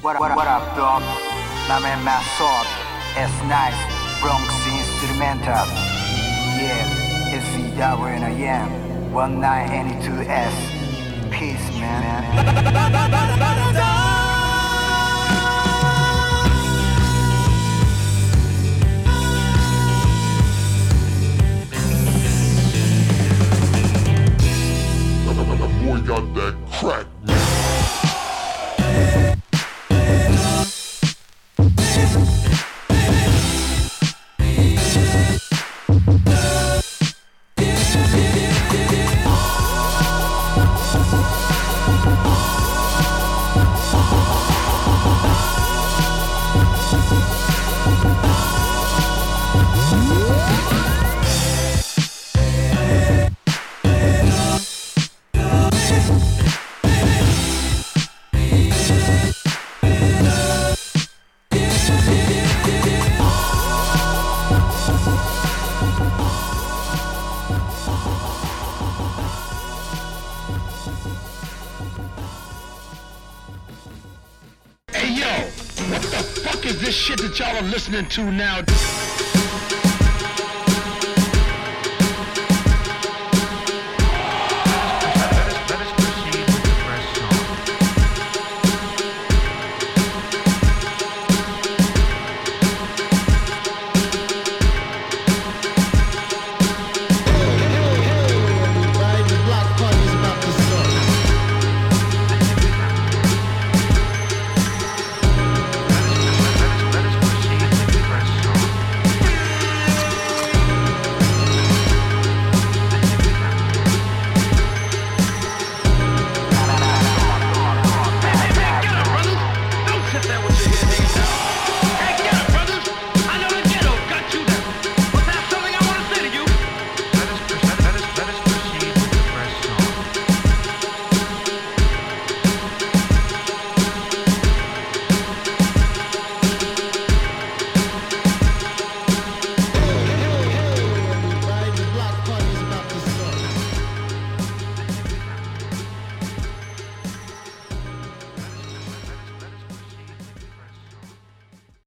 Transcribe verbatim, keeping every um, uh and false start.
What, what, what up, dog? 남의 맛ốt it's nice. Bronx instrumental. Yeah, it's C W and I am one nine eighty-two S. Peace, man. Boy got that crack, man. Shit that y'all are listening to now. Sit there with your head hanging down.